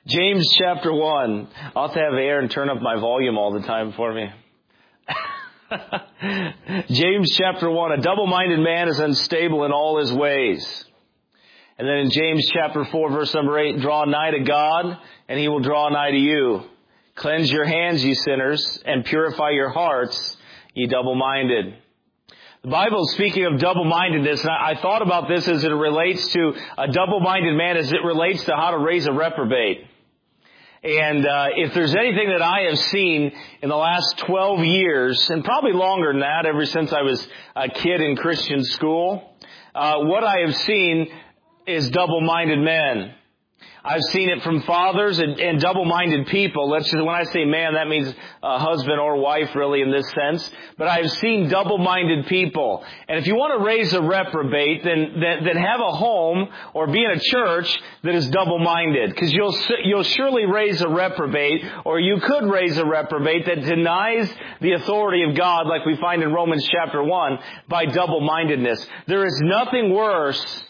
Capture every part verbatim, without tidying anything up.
James chapter one. I'll have to have Aaron turn up my volume all the time for me. James chapter one. A double-minded man is unstable in all his ways. And then in James chapter four, verse number eight, draw nigh to God, and he will draw nigh to you. Cleanse your hands, ye sinners, and purify your hearts, ye double-minded. The Bible is speaking of double-mindedness, and I thought about this as it relates to a double-minded man, as it relates to how to raise a reprobate. And uh, if there's anything that I have seen in the last twelve years, and probably longer than that, ever since I was a kid in Christian school, uh, what I have seen is double-minded men. I've seen it from fathers and, and double-minded people. Let's just, when I say man, that means a husband or wife, really, in this sense. But I've seen double-minded people. And if you want to raise a reprobate, then, then, then have a home or be in a church that is double-minded. Because you'll, you'll surely raise a reprobate, or you could raise a reprobate that denies the authority of God, like we find in Romans chapter one, by double-mindedness. There is nothing worse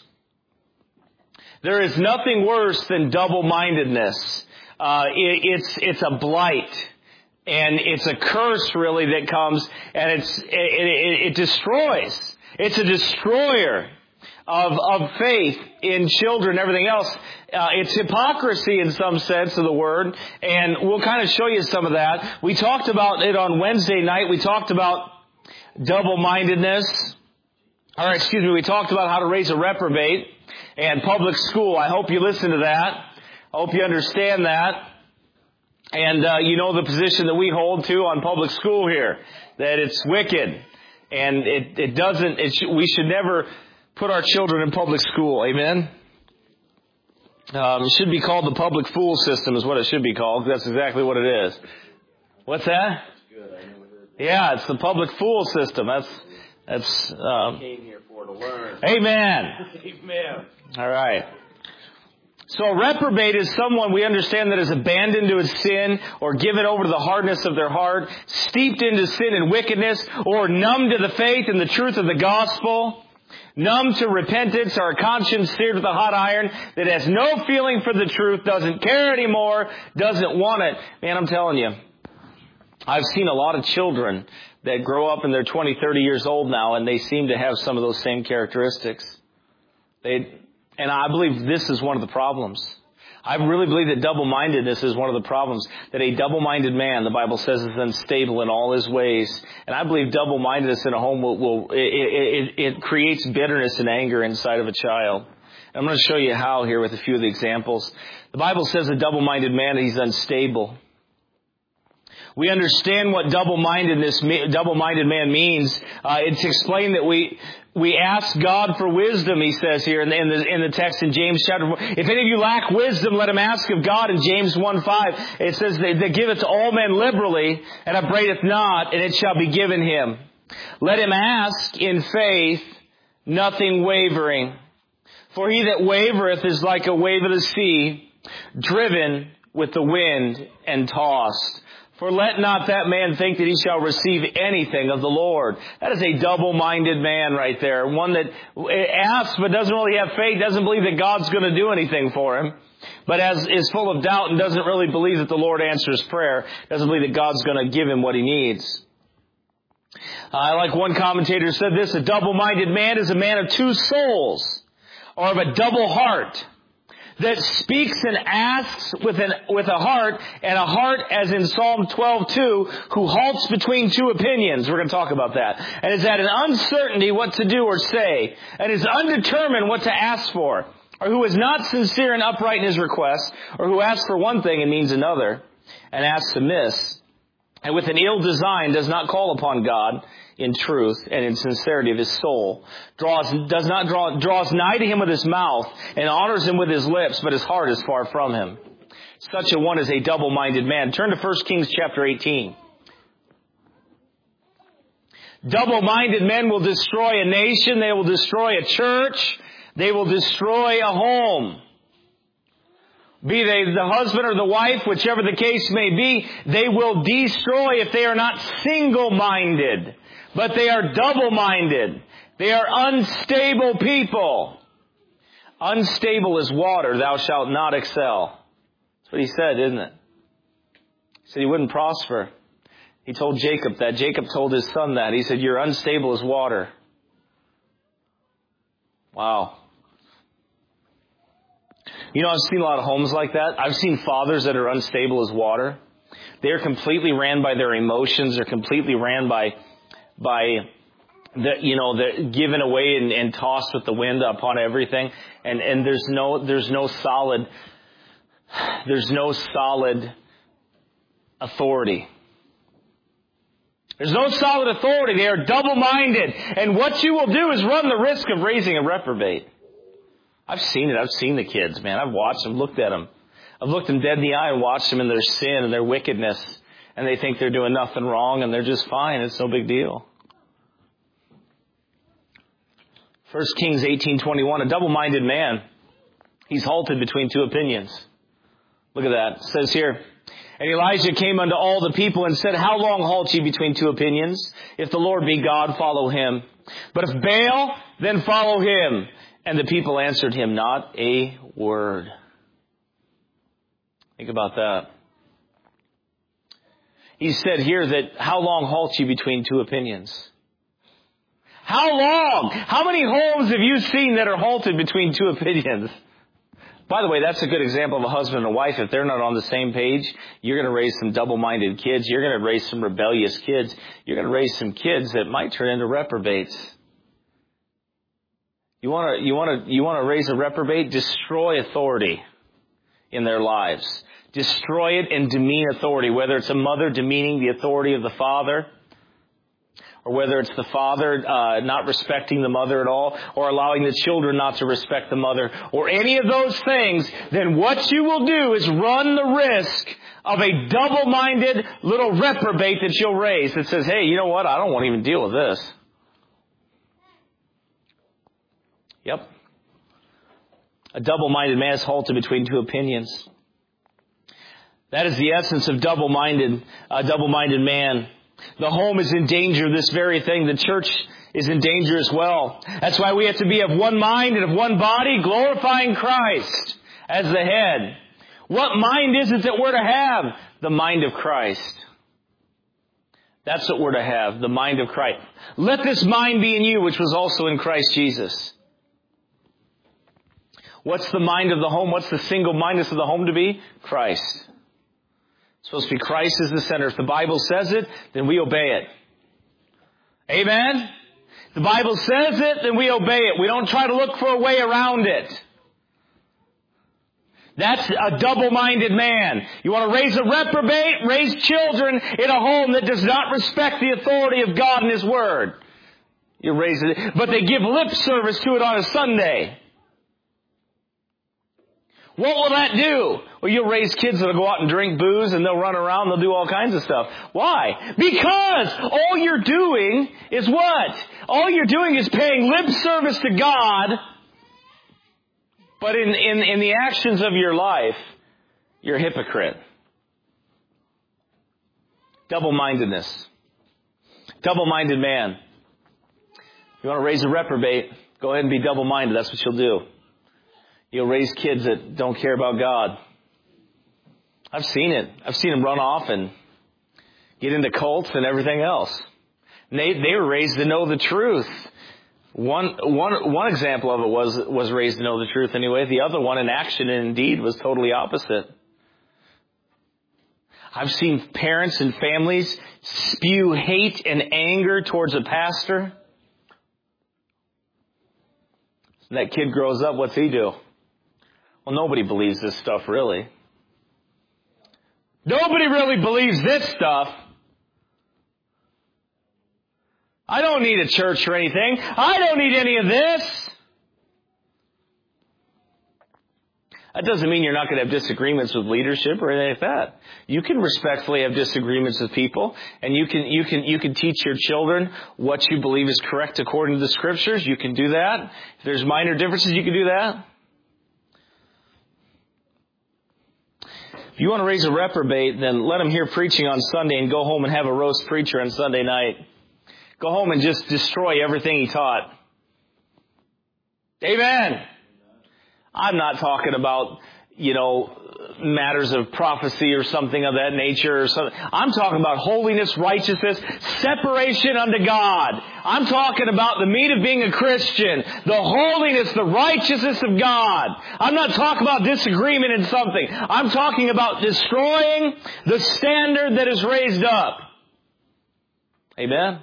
There is nothing worse than double-mindedness. Uh, it, it's, it's a blight. And it's a curse, really, that comes, and it's, it, it, it destroys. It's a destroyer of, of faith in children and everything else. Uh, it's hypocrisy in some sense of the word, and we'll kind of show you some of that. We talked about it on Wednesday night. We talked about double-mindedness. Or, excuse me, we talked about how to raise a reprobate. And public school, I hope you listen to that. I hope you understand that. And uh, you know the position that we hold to on public school here, that it's wicked. And it, it doesn't, it sh- we should never put our children in public school. Amen? Um, it should be called the public fool system is what it should be called. That's exactly what it is. What's that? Yeah, it's the public fool system. That's, that's, um, came here for to learn. Amen. Amen. All right. So a reprobate is someone we understand that is abandoned to his sin or given over to the hardness of their heart, steeped into sin and wickedness, or numb to the faith and the truth of the gospel, numb to repentance, or a conscience seared with a hot iron that has no feeling for the truth, doesn't care anymore, doesn't want it. Man, I'm telling you, I've seen a lot of children that grow up and they're twenty, thirty years old now, and they seem to have some of those same characteristics. They, and I believe this is one of the problems. I really believe that double-mindedness is one of the problems. That a double-minded man, the Bible says, is unstable in all his ways. And I believe double-mindedness in a home will, will it, it, it creates bitterness and anger inside of a child. I'm going to show you how here with a few of the examples. The Bible says a double-minded man, he's unstable. We understand what double-mindedness, double-minded man means. Uh, it's explained that we we ask God for wisdom. He says here in the, in the in the text in James chapter four. If any of you lack wisdom, let him ask of God. In James one five, it says that they give it to all men liberally, and upbraideth not, and it shall be given him. Let him ask in faith, nothing wavering. For he that wavereth is like a wave of the sea, driven with the wind and tossed. For let not that man think that he shall receive anything of the Lord. That is a double-minded man right there. One that asks but doesn't really have faith, doesn't believe that God's going to do anything for him, but as is full of doubt and doesn't really believe that the Lord answers prayer, doesn't believe that God's going to give him what he needs. Uh, like one commentator said this, a double-minded man is a man of two souls, or of a double heart, that speaks and asks with an with a heart, and a heart, as in Psalm twelve two, who halts between two opinions. We're going to talk about that. And is at an uncertainty what to do or say, and is undetermined what to ask for, or who is not sincere and upright in his request, or who asks for one thing and means another, and asks amiss, and with an ill design does not call upon God in truth and in sincerity of his soul, draws does not draw draws nigh to him with his mouth, and honors him with his lips, but his heart is far from him. Such a one is a double-minded man. Turn to First Kings chapter eighteen. Double-minded men will destroy a nation. They will destroy a church. They will destroy a home. Be they the husband or the wife, whichever the case may be, they will destroy if they are not single-minded. But they are double-minded. They are unstable people. Unstable as water, thou shalt not excel. That's what he said, isn't it? He said he wouldn't prosper. He told Jacob that. Jacob told his son that. He said, you're unstable as water. Wow. You know, I've seen a lot of homes like that. I've seen fathers that are unstable as water. They're completely ran by their emotions. They're completely ran by, by the, you know, the given away and, and tossed with the wind upon everything. And, and there's no, there's no solid, there's no solid authority. There's no solid authority. They are double-minded. And what you will do is run the risk of raising a reprobate. I've seen it. I've seen the kids, man. I've watched them, looked at them. I've looked them dead in the eye and watched them in their sin and their wickedness. And they think they're doing nothing wrong and they're just fine. It's no big deal. First Kings eighteen twenty-one, a double-minded man. He's halted between two opinions. Look at that. It says here, and Elijah came unto all the people and said, how long halt ye between two opinions? If the Lord be God, follow him. But if Baal, then follow him. And the people answered him not a word. Think about that. He said here that how long halt ye between two opinions? How long? How many homes have you seen that are halted between two opinions? By the way, that's a good example of a husband and a wife. If they're not on the same page, you're going to raise some double-minded kids. You're going to raise some rebellious kids. You're going to raise some kids that might turn into reprobates. You want to, you want to, you want to raise a reprobate? Destroy authority in their lives. Destroy it and demean authority. Whether it's a mother demeaning the authority of the father, or whether it's the father uh, not respecting the mother at all, or allowing the children not to respect the mother, or any of those things, then what you will do is run the risk of a double-minded little reprobate that you'll raise that says, hey, you know what? I don't want to even deal with this. Yep. A double-minded man is halted between two opinions. That is the essence of double-minded, a double-minded man. The home is in danger of this very thing. The church is in danger as well. That's why we have to be of one mind and of one body, glorifying Christ as the head. What mind is it that we're to have? The mind of Christ. That's what we're to have, the mind of Christ. Let this mind be in you, which was also in Christ Jesus. What's the mind of the home? What's the single-mindedness of the home to be? Christ. It's supposed to be Christ as the center. If the Bible says it, then we obey it. Amen? If the Bible says it, then we obey it. We don't try to look for a way around it. That's a double-minded man. You want to raise a reprobate? Raise children in a home that does not respect the authority of God and His Word. You raise it, but they give lip service to it on a Sunday. What will that do? Well, you'll raise kids that'll go out and drink booze and they'll run around, they'll do all kinds of stuff. Why? Because all you're doing is what? All you're doing is paying lip service to God, but in, in, in the actions of your life, you're a hypocrite. Double-mindedness. Double-minded man. You want to raise a reprobate, go ahead and be double-minded. That's what you'll do. You'll raise kids that don't care about God. I've seen it. I've seen them run off and get into cults and everything else. And they, they were raised to know the truth. One, one, one example of it was, was raised to know the truth anyway. The other one in action and in deed was totally opposite. I've seen parents and families spew hate and anger towards a pastor. And that kid grows up, what's he do? Well, nobody believes this stuff, really. Nobody really believes this stuff. I don't need a church or anything. I don't need any of this. That doesn't mean you're not going to have disagreements with leadership or anything like that. You can respectfully have disagreements with people, and you can you can you can teach your children what you believe is correct according to the Scriptures. You can do that. If there's minor differences, you can do that. If you want to raise a reprobate, then let him hear preaching on Sunday and go home and have a roast preacher on Sunday night. Go home and just destroy everything he taught. Amen. I'm not talking about, you know, matters of prophecy or something of that nature or something. I'm talking about holiness, righteousness, separation unto God. I'm talking about the meat of being a Christian, the holiness, the righteousness of God. I'm not talking about disagreement in something. I'm talking about destroying the standard that is raised up. Amen?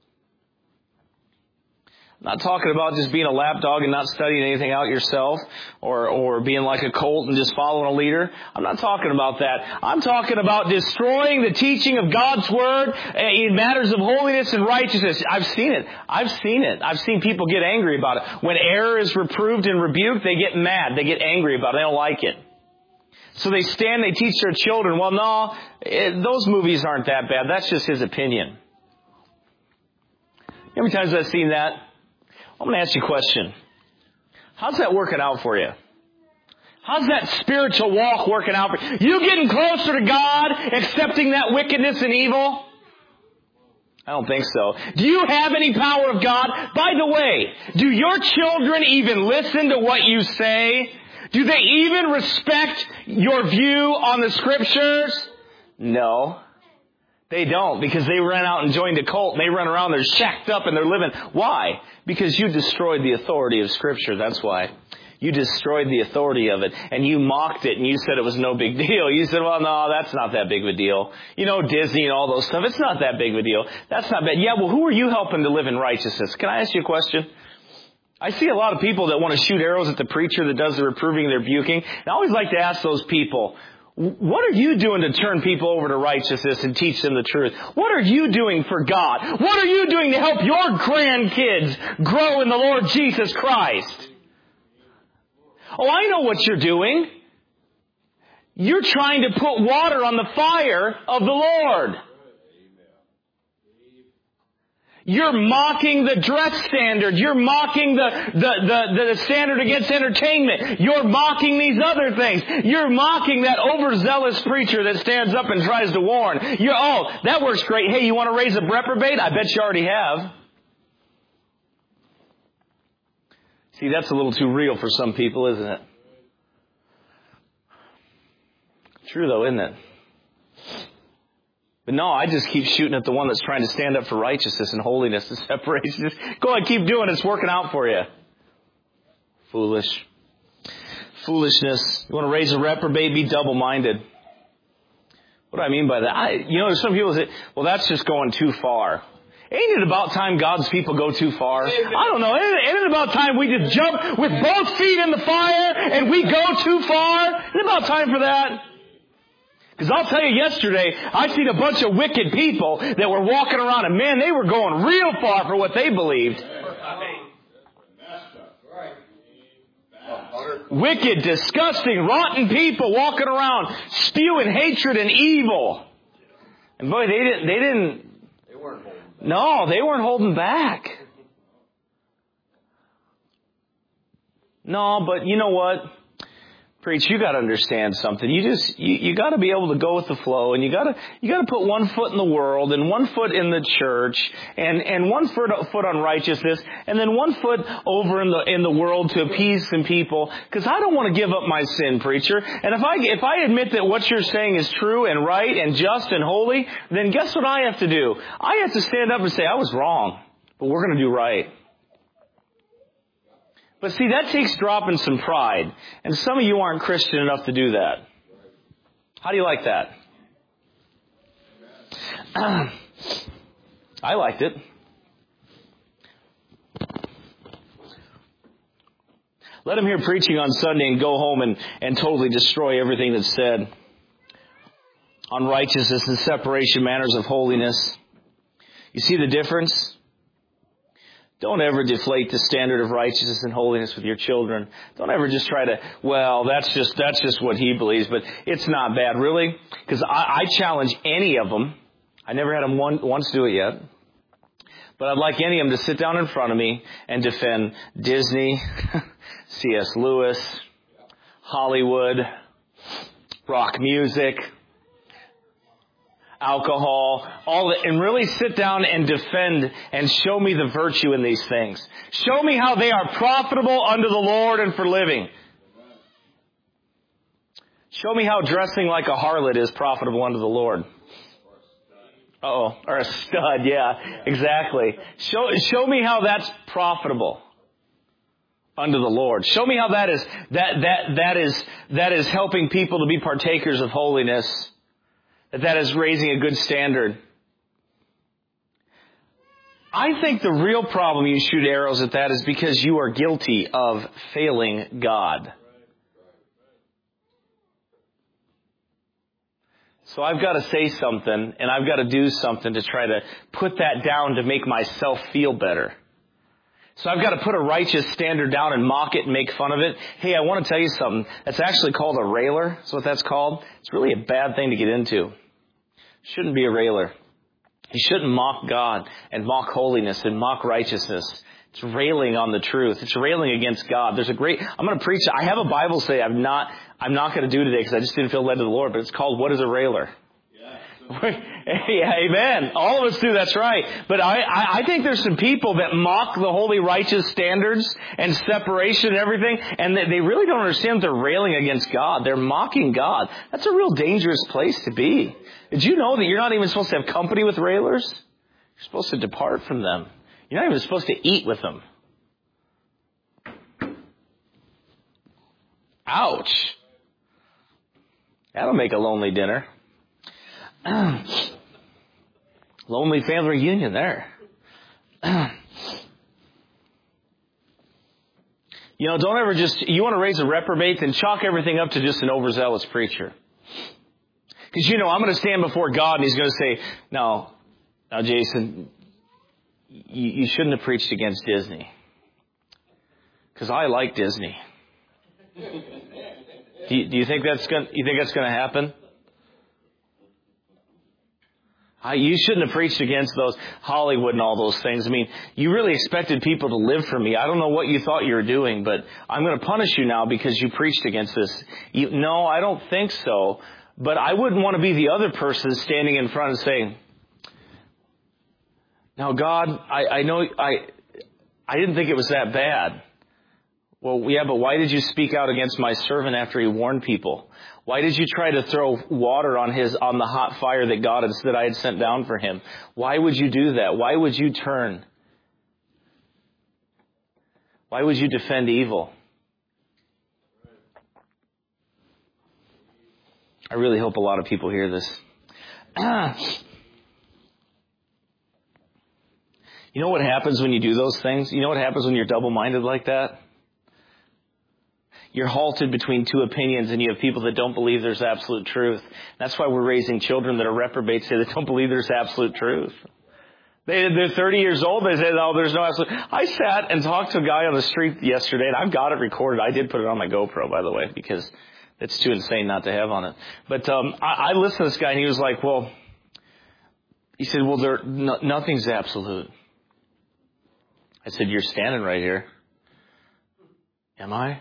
I'm not talking about just being a lapdog and not studying anything out yourself or, or being like a colt and just following a leader. I'm not talking about that. I'm talking about destroying the teaching of God's Word in matters of holiness and righteousness. I've seen it. I've seen it. I've seen people get angry about it. When error is reproved and rebuked, they get mad. They get angry about it. They don't like it. So they stand, they teach their children, well, no, it, those movies aren't that bad. That's just his opinion. How many times have I seen that? I'm going to ask you a question. How's that working out for you? How's that spiritual walk working out for you? You getting closer to God, accepting that wickedness and evil? I don't think so. Do you have any power of God? By the way, do your children even listen to what you say? Do they even respect your view on the Scriptures? No. They don't, because they ran out and joined a cult and they run around, they're shacked up and they're living. Why? Because you destroyed the authority of Scripture. That's why. You destroyed the authority of it and you mocked it and you said it was no big deal. You said, well, no, that's not that big of a deal. You know, Disney and all those stuff, it's not that big of a deal. That's not bad. Yeah, well, who are you helping to live in righteousness? Can I ask you a question? I see a lot of people that want to shoot arrows at the preacher that does the reproving and the rebuking. And I always like to ask those people, what are you doing to turn people over to righteousness and teach them the truth? What are you doing for God? What are you doing to help your grandkids grow in the Lord Jesus Christ? Oh, I know what you're doing. You're trying to put water on the fire of the Lord. You're mocking the dress standard. You're mocking the, the, the, the standard against entertainment. You're mocking these other things. You're mocking that overzealous preacher that stands up and tries to warn. You're, oh, that works great. Hey, you want to raise a reprobate? I bet you already have. See, that's a little too real for some people, isn't it? True though, isn't it? But no, I just keep shooting at the one that's trying to stand up for righteousness and holiness and separation. Just go ahead, keep doing it. It's working out for you. Foolish. Foolishness. You want to raise a reprobate, be double-minded. What do I mean by that? I, you know, there's some people that say, well, that's just going too far. Ain't it about time God's people go too far? I don't know. Ain't it about time we just jump with both feet in the fire and we go too far? Ain't it about time for that? Because I'll tell you, yesterday, I seen a bunch of wicked people that were walking around, and man, they were going real far for what they believed. Wicked, disgusting, rotten people walking around, spewing hatred and evil. And boy, they didn't, they didn't, They weren't holding back. No, they weren't holding back. No, but you know what? Preach, you got to understand something. You just you, you got to be able to go with the flow, and you got to you got to put one foot in the world and one foot in the church, and and one foot foot on righteousness, and then one foot over in the in the world to appease some people. Because I don't want to give up my sin, preacher. And if I if I admit that what you're saying is true and right and just and holy, then guess what I have to do? I have to stand up and say I was wrong, but we're going to do right. But see, that takes dropping some pride. And some of you aren't Christian enough to do that. How do you like that? I liked it. Let him hear preaching on Sunday and go home and, and totally destroy everything that's said on righteousness and separation, manners of holiness. You see the difference? Don't ever deflate the standard of righteousness and holiness with your children. Don't ever just try to, well, that's just that's just what he believes, but it's not bad, really. Because I, I challenge any of them. I never had them one, once do it yet. But I'd like any of them to sit down in front of me and defend Disney, C S Lewis, Hollywood, rock music, alcohol, all that, and really sit down and defend and show me the virtue in these things. Show me how they are profitable unto the Lord and for living. Show me how dressing like a harlot is profitable unto the Lord. Uh-oh. Or a stud, yeah. Exactly. Show, show me how that's profitable unto the Lord. Show me how that is, that, that, that is, that is helping people to be partakers of holiness. That that is raising a good standard. I think the real problem you shoot arrows at that is because you are guilty of failing God. So I've got to say something, and I've got to do something to try to put that down to make myself feel better. So I've got to put a righteous standard down and mock it and make fun of it. Hey, I want to tell you something. That's actually called a railer. That's what that's called. It's really a bad thing to get into. Shouldn't be a railer. You shouldn't mock God and mock holiness and mock righteousness. It's railing on the truth. It's railing against God. There's a great, I'm going to preach, I have a Bible study I'm not, I'm not going to do today because I just didn't feel led to the Lord, but it's called What is a Railer? Yeah, yeah, amen. All of us do, that's right. But I, I, I think there's some people that mock the holy righteous standards and separation and everything, and they, they really don't understand they're railing against God. They're mocking God. That's a real dangerous place to be. Did you know that you're not even supposed to have company with railers? You're supposed to depart from them. You're not even supposed to eat with them. Ouch. That'll make a lonely dinner. Lonely family reunion there. You know, don't ever just, you want to raise a reprobate, then chalk everything up to just an overzealous preacher. Because, you know, I'm going to stand before God and He's going to say, no, now Jason, you, you shouldn't have preached against Disney. Because I like Disney. Do you, do you think that's going, you think that's going to happen? I, you shouldn't have preached against those Hollywood and all those things. I mean, you really expected people to live for me. I don't know what you thought you were doing, but I'm going to punish you now because you preached against this. You, no, I don't think so. But I wouldn't want to be the other person standing in front and saying, now God, I, I know I, I didn't think it was that bad. Well, yeah, but why did you speak out against my servant after he warned people? Why did you try to throw water on his, on the hot fire that God had, that I had sent down for him? Why would you do that? Why would you turn? Why would you defend evil? I really hope a lot of people hear this. You know what happens when you do those things? You know what happens when you're double-minded like that? You're halted between two opinions, and you have people that don't believe there's absolute truth. That's why we're raising children that are reprobates, that don't believe there's absolute truth. They, they're thirty years old. They say, "Oh, there's no absolute." I sat and talked to a guy on the street yesterday, and I've got it recorded. I did put it on my GoPro, by the way, because it's too insane not to have on it. But um, I, I listened to this guy, and he was like, "Well," he said, "Well, there no, nothing's absolute." I said, "You're standing right here." Am I?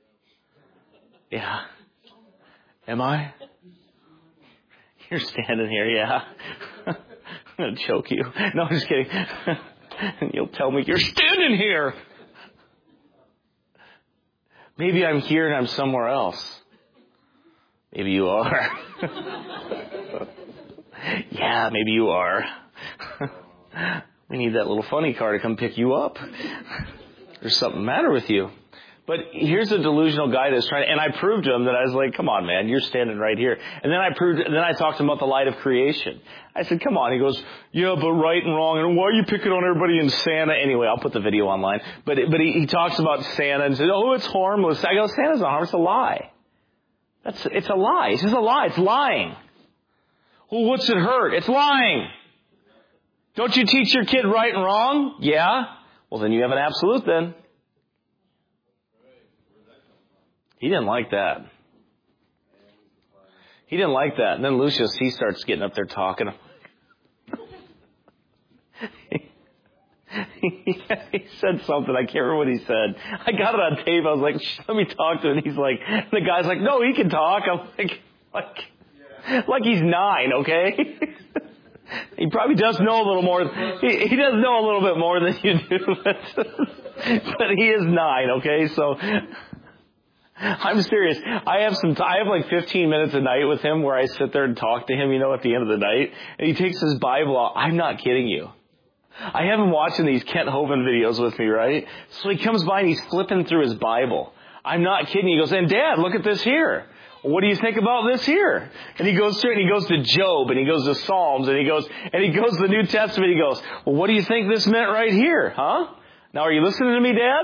Yeah. Am I? You're standing here, yeah. I'm going to choke you. No, I'm just kidding. And you'll tell me, you're standing here. Maybe I'm here and I'm somewhere else. Maybe you are. Yeah, maybe you are. We need that little funny car to come pick you up. There's something the matter with you. But here's a delusional guy that's trying to, and I proved to him that I was like, come on, man, you're standing right here. And then I proved, and then I talked to him about the light of creation. I said, come on. He goes, yeah, but right and wrong. And why are you picking on everybody in Santa? Anyway, I'll put the video online. But, but he, he talks about Santa and said, oh, it's harmless. I go, Santa's not harmless. It's a lie. That's, it's a lie. It's just a lie. It's lying. Well, what's it hurt? It's lying. Don't you teach your kid right and wrong? Yeah. Well, then you have an absolute then. He didn't like that. He didn't like that. And then Lucius, he starts getting up there talking. He said something. I can't remember what he said. I got it on tape. I was like, Shh, let me talk to him. And he's like, the guy's like, no, he can talk. I'm like, like, like he's nine, okay? He probably does know a little more. He, he does know a little bit more than you do. But, but he is nine, okay? So... I'm serious. I have some, t- I have like fifteen minutes a night with him where I sit there and talk to him, you know, at the end of the night. And he takes his Bible out. I'm not kidding you. I have him watching these Kent Hovind videos with me, right? So he comes by and he's flipping through his Bible. I'm not kidding. He goes, and Dad, look at this here. What do you think about this here? And he goes through it and he goes to Job and he goes to Psalms and he goes, and he goes to the New Testament. He goes, well, what do you think this meant right here? Huh? Now, are you listening to me, Dad?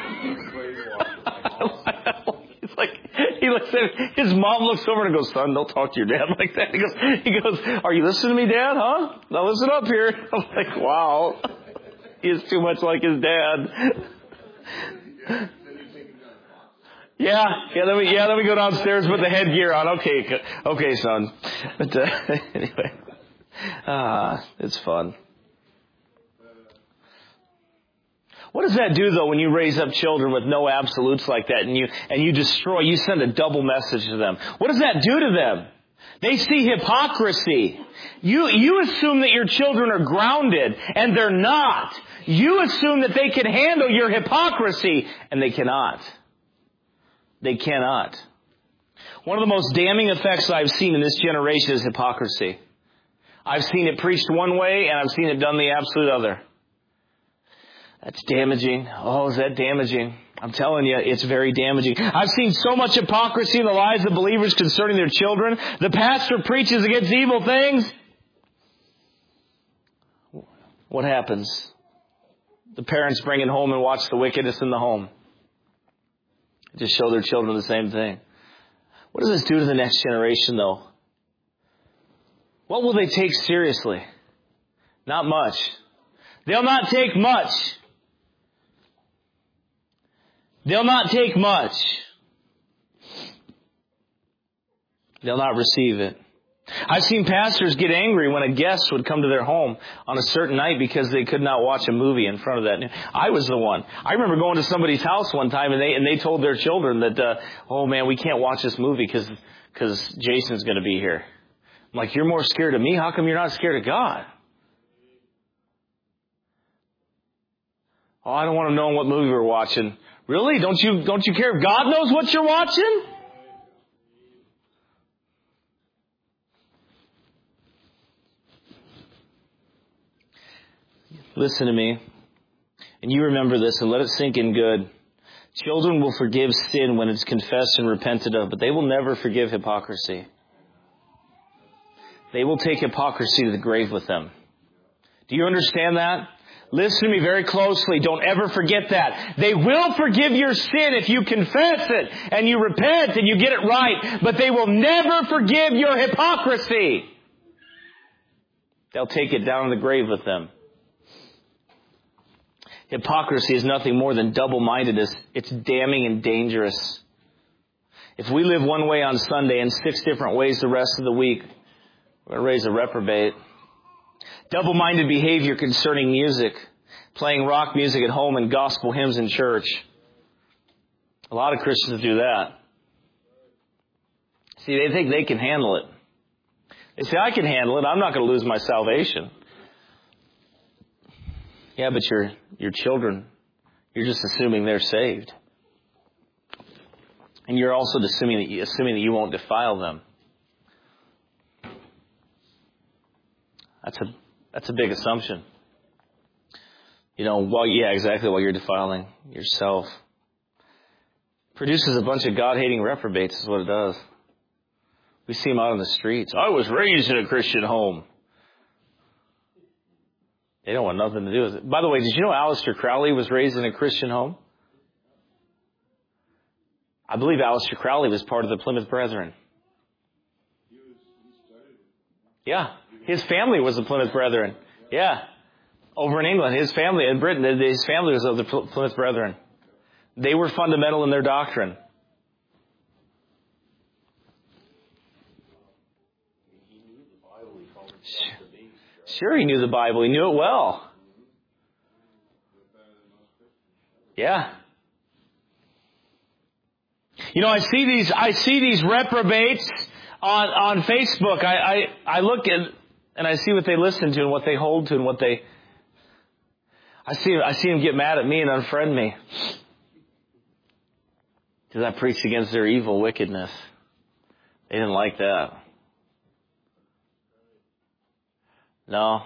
He's like, he looks at, his mom looks over and goes, son, don't talk to your dad like that. He goes, he goes, are you listening to me, Dad? Huh? Now listen up here. I'm like, wow. He is too much like his dad. Yeah, yeah, let me, yeah, let me go downstairs with the headgear on. Okay, okay, son. But, uh, anyway. Ah, it's fun. What does that do, though, when you raise up children with no absolutes like that and you and you destroy, you send a double message to them? What does that do to them? They see hypocrisy. You, you assume that your children are grounded, and they're not. You assume that they can handle your hypocrisy, and they cannot. They cannot. One of the most damning effects I've seen in this generation is hypocrisy. I've seen it preached one way, and I've seen it done the absolute other. That's damaging. Oh, is that damaging? I'm telling you, it's very damaging. I've seen so much hypocrisy in the lives of believers concerning their children. The pastor preaches against evil things. What happens? The parents bring it home and watch the wickedness in the home. Just show their children the same thing. What does this do to the next generation, though? What will they take seriously? Not much. They'll not take much. They'll not take much. They'll not receive it. I've seen pastors get angry when a guest would come to their home on a certain night because they could not watch a movie in front of that. I was the one. I remember going to somebody's house one time and they and they told their children that, uh, oh man, we can't watch this movie because because Jason's going to be here. I'm like, you're more scared of me? How come you're not scared of God? Oh, I don't want to know what movie we're watching. Really? Don't you don't you care if God knows what you're watching? Listen to me. And you remember this and let it sink in good. Children will forgive sin when it's confessed and repented of, but they will never forgive hypocrisy. They will take hypocrisy to the grave with them. Do you understand that? Listen to me very closely. Don't ever forget that. They will forgive your sin if you confess it and you repent and you get it right, but they will never forgive your hypocrisy. They'll take it down in the grave with them. Hypocrisy is nothing more than double-mindedness. It's damning and dangerous. If we live one way on Sunday and six different ways the rest of the week, we're going to raise a reprobate. Double-minded behavior concerning music. Playing rock music at home and gospel hymns in church. A lot of Christians do that. See, they think they can handle it. They say, I can handle it. I'm not going to lose my salvation. Yeah, but your your children, you're just assuming they're saved. And you're also assuming that you, assuming that you won't defile them. That's a that's a big assumption. You know, well, yeah, exactly. While you're defiling yourself, produces a bunch of God-hating reprobates. Is what it does. We see them out on the streets. I was raised in a Christian home. They don't want nothing to do with it. By the way, did you know Aleister Crowley was raised in a Christian home? I believe Aleister Crowley was part of the Plymouth Brethren. Yeah. His family was the Plymouth Brethren. Yeah. Over in England, his family, in Britain, his family was of the Plymouth Brethren. They were fundamental in their doctrine. Sure, he knew the Bible. He knew it well. Yeah. You know, I see these. I see these reprobates on on Facebook. I, I I look at and I see what they listen to and what they hold to and what they. I see. I see them get mad at me and unfriend me. Because I preached against their evil wickedness. They didn't like that. No.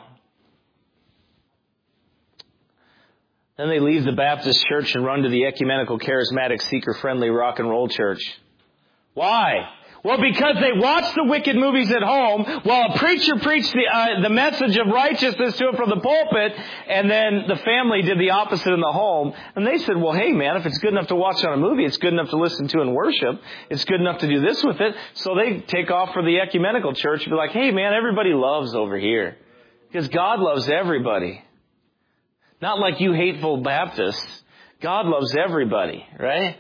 Then they leave the Baptist church and run to the ecumenical, charismatic, seeker-friendly rock and roll church. Why? Well, because they watched the wicked movies at home while a preacher preached the, uh, the message of righteousness to them from the pulpit, and then the family did the opposite in the home. And they said, well, hey, man, if it's good enough to watch on a movie, it's good enough to listen to and worship. It's good enough to do this with it. So they take off for the ecumenical church and be like, hey, man, everybody loves over here. Because God loves everybody. Not like you hateful Baptists. God loves everybody, right?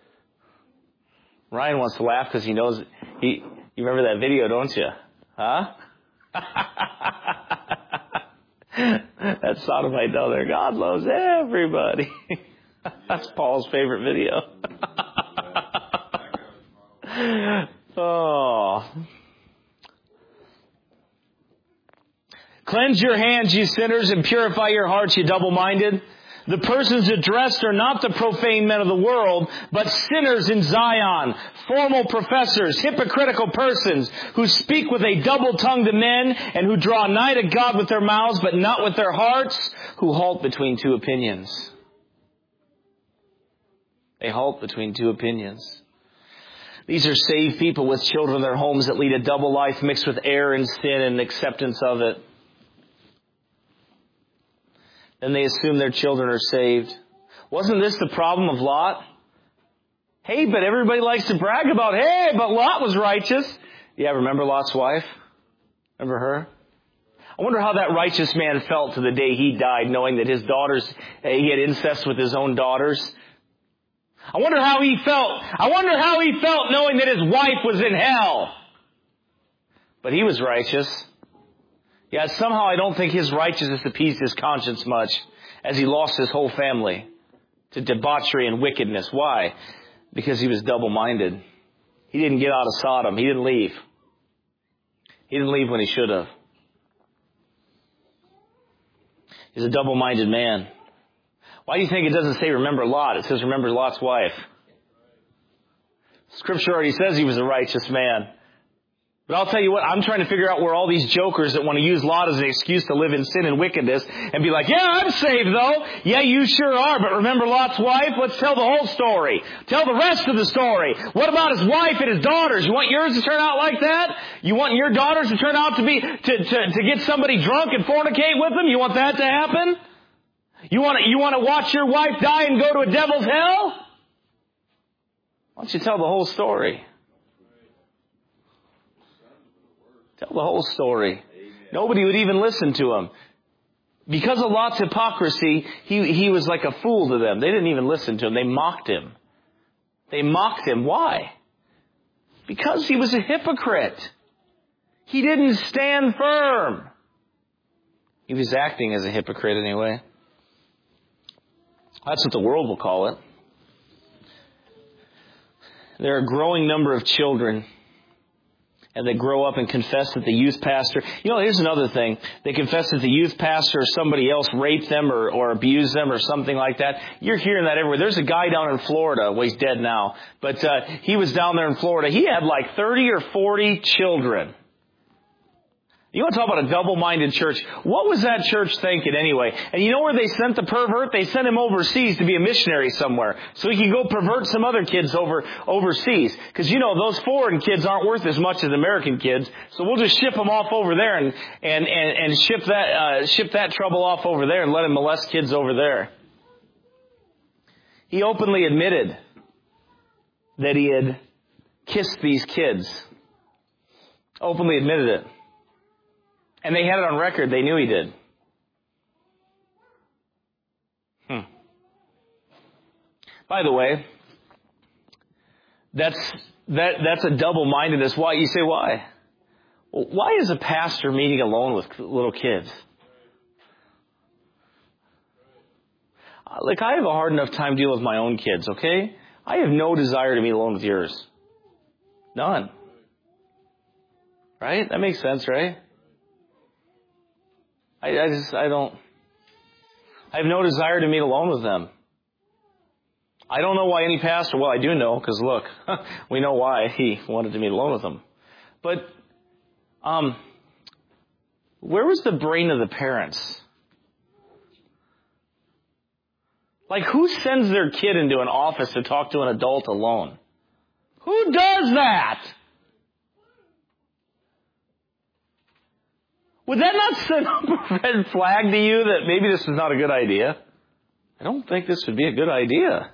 Ryan wants to laugh because he knows, he, you remember that video, don't you? Huh? That sodomite down there. God loves everybody. That's Paul's favorite video. Oh. Cleanse your hands, you sinners, and purify your hearts, you double-minded. The persons addressed are not the profane men of the world, but sinners in Zion, formal professors, hypocritical persons who speak with a double tongue to men and who draw nigh to God with their mouths, but not with their hearts, who halt between two opinions. They halt between two opinions. These are saved people with children in their homes that lead a double life mixed with error and sin and acceptance of it. Then they assume their children are saved. Wasn't this the problem of Lot? Hey, but everybody likes to brag about, hey, but Lot was righteous. Yeah, remember Lot's wife? Remember her? I wonder how that righteous man felt to the day he died, knowing that his daughters, he had incest with his own daughters. I wonder how he felt. I wonder how he felt knowing that his wife was in hell. But he was righteous. Yeah, somehow I don't think his righteousness appeased his conscience much as he lost his whole family to debauchery and wickedness. Why? Because he was double-minded. He didn't get out of Sodom. He didn't leave. He didn't leave when he should have. He's a double-minded man. Why do you think it doesn't say remember Lot? It says remember Lot's wife. Scripture already says he was a righteous man. But I'll tell you what, I'm trying to figure out where all these jokers that want to use Lot as an excuse to live in sin and wickedness and be like, yeah, I'm saved though. Yeah, you sure are. But remember Lot's wife? Let's tell the whole story. Tell the rest of the story. What about his wife and his daughters? You want yours to turn out like that? You want your daughters to turn out to be, to, to, to get somebody drunk and fornicate with them? You want that to happen? You want to, you want to watch your wife die and go to a devil's hell? Why don't you tell the whole story? Tell the whole story. Amen. Nobody would even listen to him. Because of Lot's hypocrisy, he, he was like a fool to them. They didn't even listen to him. They mocked him. They mocked him. Why? Because he was a hypocrite. He didn't stand firm. He was acting as a hypocrite anyway. That's what the world will call it. There are a growing number of children, and they grow up and confess that the youth pastor... You know, here's another thing. They confess that the youth pastor or somebody else raped them or, or abused them or something like that. You're hearing that everywhere. There's a guy down in Florida. Well, he's dead now. But uh, he was down there in Florida. He had like thirty or forty children. You want to talk about a double-minded church? What was that church thinking anyway? And you know where they sent the pervert? They sent him overseas to be a missionary somewhere. So he could go pervert some other kids over overseas. Because, you know, those foreign kids aren't worth as much as American kids. So we'll just ship them off over there and, and, and, and ship that, uh, ship that trouble off over there and let him molest kids over there. He openly admitted that he had kissed these kids. Openly admitted it. And they had it on record. They knew he did. Hmm. By the way, that's that that's a double-mindedness. Why? You say, why? Well, why is a pastor meeting alone with little kids? Like, I have a hard enough time dealing with my own kids, okay? I have no desire to meet alone with yours. None. Right? That makes sense, right? I, I just, I don't, I have no desire to meet alone with them. I don't know why any pastor, well, I do know, because look, we know why he wanted to meet alone with them. But, um, where was the brain of the parents? Like, who sends their kid into an office to talk to an adult alone? Who does that? Would that not send up a red flag to you that maybe this is not a good idea? I don't think this would be a good idea.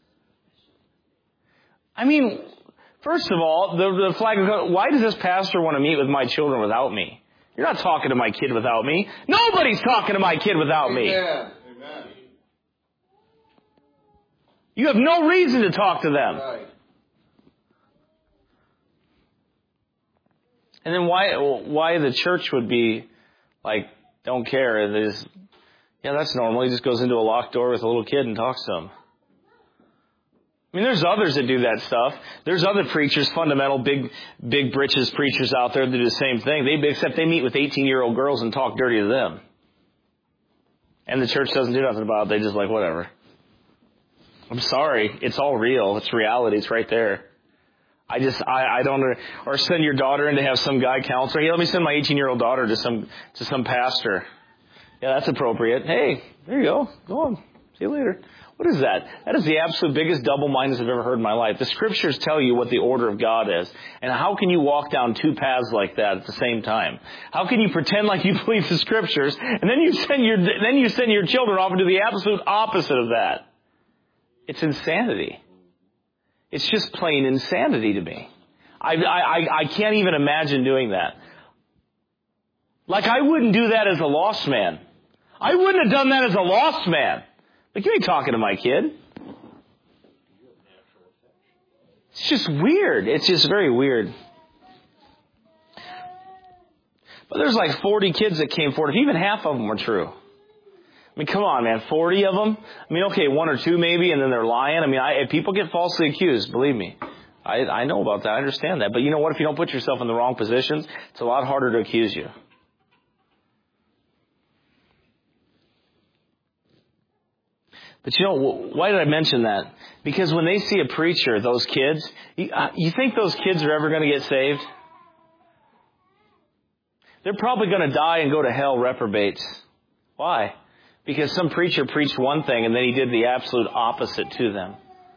I mean, first of all, the, the flag would go, why does this pastor want to meet with my children without me? You're not talking to my kid without me. Nobody's talking to my kid without me. Amen. Amen. You have no reason to talk to them. Right. And then why why the church would be like, don't care. There's, yeah, that's normal. He just goes into a locked door with a little kid and talks to him. I mean, there's others that do that stuff. There's other preachers, fundamental, big, big britches preachers out there that do the same thing. They, except they meet with eighteen-year-old girls and talk dirty to them. And the church doesn't do nothing about it. They just like, whatever. I'm sorry. It's all real. It's reality. It's right there. I just, I, I don't, or send your daughter in to have some guy counselor. Hey, let me send my eighteen-year-old daughter to some, to some pastor. Yeah, that's appropriate. Hey, there you go. Go on. See you later. What is that? That is the absolute biggest double-mindedness I've ever heard in my life. The scriptures tell you what the order of God is. And how can you walk down two paths like that at the same time? How can you pretend like you believe the scriptures and then you send your, then you send your children off into the absolute opposite of that? It's insanity. It's just plain insanity to me. I, I, I can't even imagine doing that. Like, I wouldn't do that as a lost man. I wouldn't have done that as a lost man. Like, you ain't talking to my kid. It's just weird. It's just very weird. But there's like forty kids that came forward. If even half of them were true. I mean, come on, man. forty of them? I mean, okay, one or two maybe, and then they're lying. I mean, I, if people get falsely accused, believe me. I, I know about that. I understand that. But you know what? If you don't put yourself in the wrong positions, it's a lot harder to accuse you. But you know, why did I mention that? Because when they see a preacher, those kids, you, uh, you think those kids are ever going to get saved? They're probably going to die and go to hell reprobates. Why? Because some preacher preached one thing and then he did the absolute opposite to them.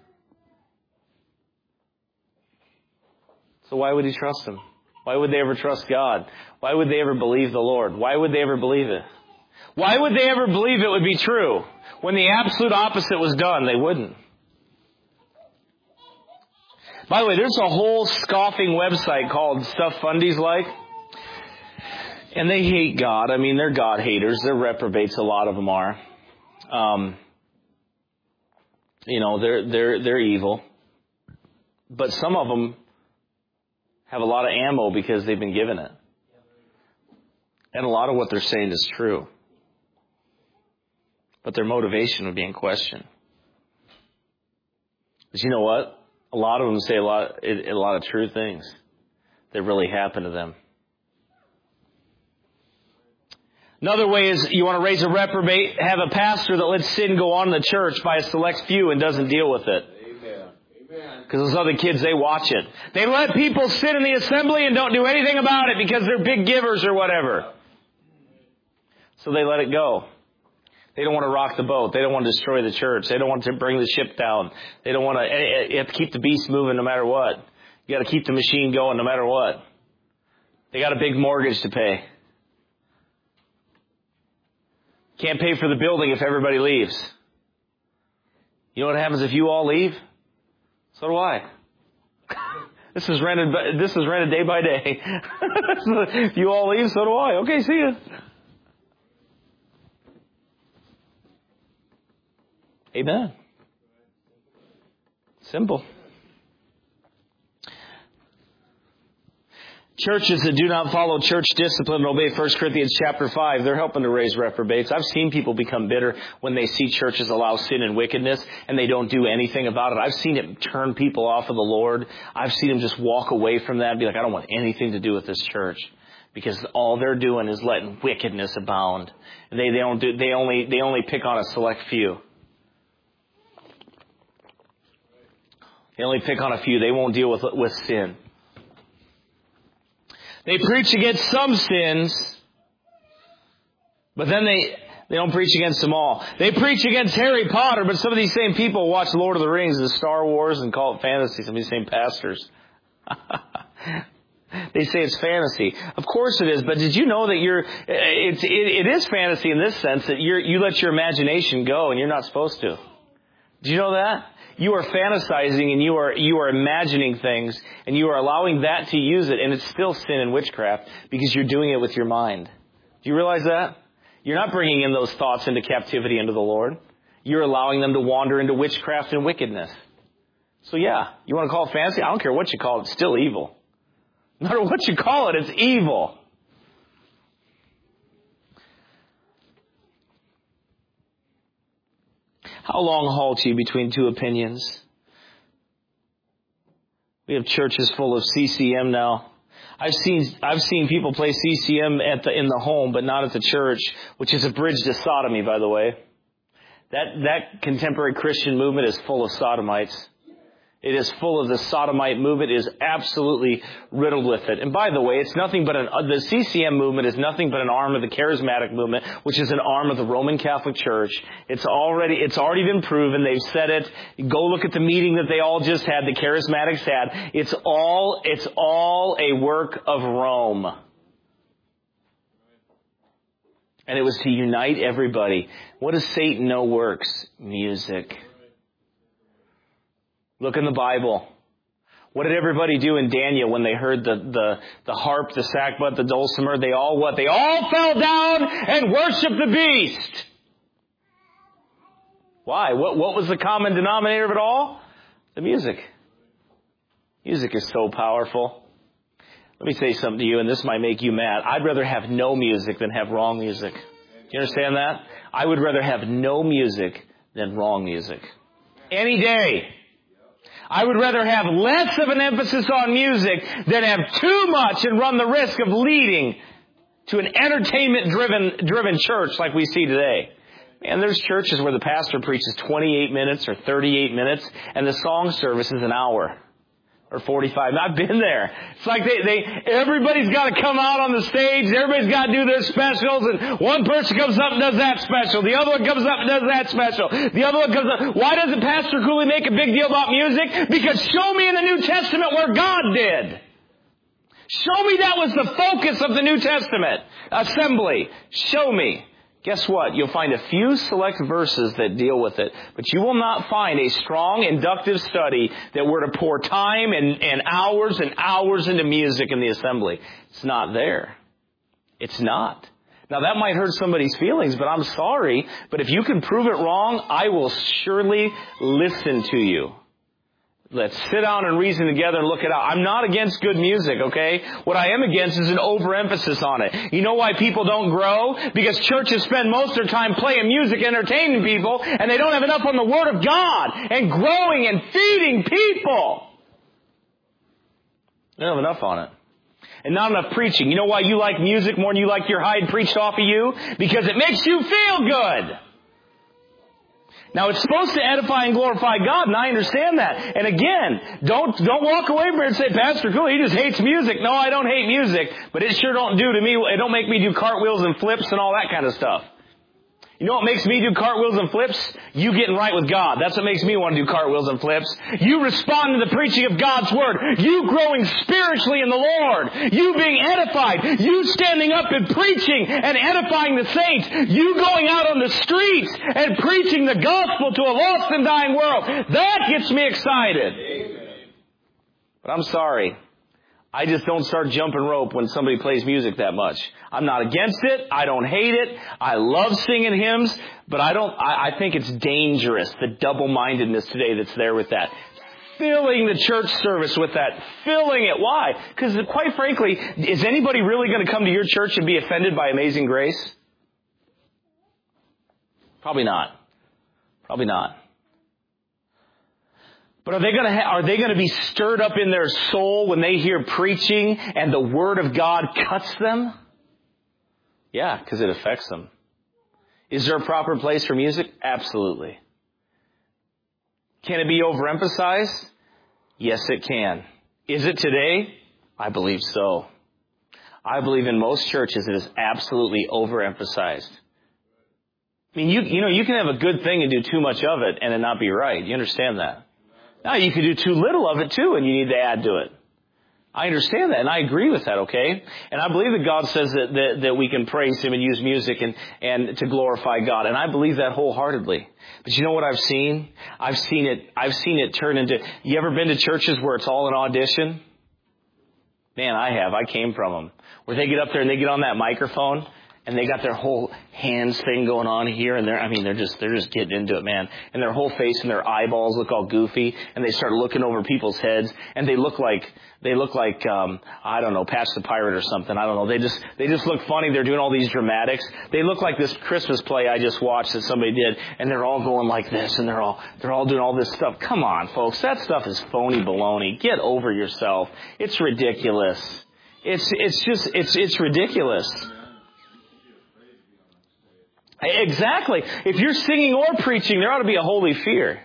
So why would he trust them? Why would they ever trust God? Why would they ever believe the Lord? Why would they ever believe it? Why would they ever believe it would be true? When the absolute opposite was done, they wouldn't. By the way, there's a whole scoffing website called Stuff Fundies Like. And they hate God. I mean, they're God haters. They're reprobates. A lot of them are. Um, you know, they're they're they're evil. But some of them have a lot of ammo because they've been given it. And a lot of what they're saying is true. But their motivation would be in question. But you know what? A lot of them say a lot a lot of true things that really happen to them. Another way is you want to raise a reprobate, have a pastor that lets sin go on in the church by a select few and doesn't deal with it. Amen. Amen. Because those other kids, they watch it. They let people sit in the assembly and don't do anything about it because they're big givers or whatever. So they let it go. They don't want to rock the boat. They don't want to destroy the church. They don't want to bring the ship down. They don't want to, you have to keep the beast moving no matter what. You got to keep the machine going no matter what. They got a big mortgage to pay. Can't pay for the building if everybody leaves. You know what happens if you all leave? So do I. This is rented. This is rented day by day. If you all leave, so do I. Okay, see ya. Amen. Simple. Churches that do not follow church discipline and obey First Corinthians chapter five, they're helping to raise reprobates. I've seen people become bitter when they see churches allow sin and wickedness and they don't do anything about it. I've seen it turn people off of the Lord. I've seen them just walk away from that and be like, I don't want anything to do with this church. Because all they're doing is letting wickedness abound. They, they don't do, they only, they only pick on a select few. They only pick on a few. They won't deal with, with sin. They preach against some sins, but then they, they don't preach against them all. They preach against Harry Potter, but some of these same people watch Lord of the Rings and Star Wars and call it fantasy. Some of these same pastors. They say it's fantasy. Of course it is, but did you know that you're, it's, it, it is fantasy in this sense that you're, you let your imagination go and you're not supposed to. Did you know that? You are fantasizing and you are, you are imagining things and you are allowing that to use it, and it's still sin and witchcraft because you're doing it with your mind. Do you realize that? You're not bringing in those thoughts into captivity into the Lord. You're allowing them to wander into witchcraft and wickedness. So yeah, you want to call it fantasy? I don't care what you call it, it's still evil. No matter what you call it, it's evil. How long halt you between two opinions? We have churches full of C C M now. I've seen I've seen people play C C M at the in the home, but not at the church, which is a bridge to sodomy, by the way. That that contemporary Christian movement is full of sodomites. It is full of the sodomite movement. It is absolutely riddled with it. And by the way, it's nothing but an, uh, the C C M movement is nothing but an arm of the charismatic movement, which is an arm of the Roman Catholic Church. It's already, it's already been proven. They've said it. Go look at the meeting that they all just had, the charismatics had. It's all, it's all a work of Rome. And it was to unite everybody. What does Satan know works? Music. Look in the Bible. What did everybody do in Daniel when they heard the, the, the harp, the sackbut, the dulcimer? They all what? They all fell down and worshiped the beast. Why? What, what was the common denominator of it all? The music. Music is so powerful. Let me say something to you, and this might make you mad. I'd rather have no music than have wrong music. Do you understand that? I would rather have no music than wrong music. Any day. I would rather have less of an emphasis on music than have too much and run the risk of leading to an entertainment-driven driven church like we see today. And there's churches where the pastor preaches twenty-eight minutes or thirty-eight minutes, and the song service is an hour or forty-five. I've been there. It's like they, they everybody's got to come out on the stage. Everybody's got to do their specials, and one person comes up and does that special. The other one comes up and does that special. The other one comes up. Why doesn't Pastor Cooley make a big deal about music? Because show me in the New Testament where God did. Show me that was the focus of the New Testament assembly. Show me. Guess what? You'll find a few select verses that deal with it. But you will not find a strong inductive study that were to pour time and, and hours and hours into music in the assembly. It's not there. It's not. Now that might hurt somebody's feelings, but I'm sorry. But if you can prove it wrong, I will surely listen to you. Let's sit down and reason together and look it out. I'm not against good music, okay? What I am against is an overemphasis on it. You know why people don't grow? Because churches spend most of their time playing music, entertaining people, and they don't have enough on the Word of God and growing and feeding people. They don't have enough on it. And not enough preaching. You know why you like music more than you like your hide preached off of you? Because it makes you feel good. Now, it's supposed to edify and glorify God, and I understand that. And again, don't don't walk away from it and say, Pastor Cooley, he just hates music. No, I don't hate music, but it sure don't do to me. It don't make me do cartwheels and flips and all that kind of stuff. You know what makes me do cartwheels and flips? You getting right with God. That's what makes me want to do cartwheels and flips. You respond to the preaching of God's Word. You growing spiritually in the Lord. You being edified. You standing up and preaching and edifying the saints. You going out on the streets and preaching the gospel to a lost and dying world. That gets me excited. But I'm sorry. I just don't start jumping rope when somebody plays music that much. I'm not against it. I don't hate it. I love singing hymns, but I don't, I, I think it's dangerous, the double-mindedness today that's there with that. Filling the church service with that. Filling it. Why? Because quite frankly, is anybody really going to come to your church and be offended by Amazing Grace? Probably not. Probably not. But are they going to ha- are they going to be stirred up in their soul when they hear preaching and the Word of God cuts them? Yeah, because it affects them. Is there a proper place for music? Absolutely. Can it be overemphasized? Yes, it can. Is it today? I believe so. I believe in most churches it is absolutely overemphasized. I mean, you, you know, you can have a good thing and do too much of it and it not be right. You understand that? Now, you can do too little of it too and you need to add to it. I understand that and I agree with that, okay? And I believe that God says that, that, that we can praise Him and use music and, and to glorify God. And I believe that wholeheartedly. But you know what I've seen? I've seen it, I've seen it turn into, you ever been to churches where it's all an audition? Man, I have. I came from them. Where they get up there and they get on that microphone and they got their whole hands thing going on here and they're, I mean, they're just, they're just getting into it, man. And their whole face and their eyeballs look all goofy and they start looking over people's heads and they look like, they look like, um, I don't know, Patch the Pirate or something. I don't know. They just, they just look funny. They're doing all these dramatics. They look like this Christmas play I just watched that somebody did and they're all going like this and they're all, they're all doing all this stuff. Come on, folks. That stuff is phony baloney. Get over yourself. It's ridiculous. It's, it's just, it's, it's ridiculous. Exactly. If you're singing or preaching, there ought to be a holy fear.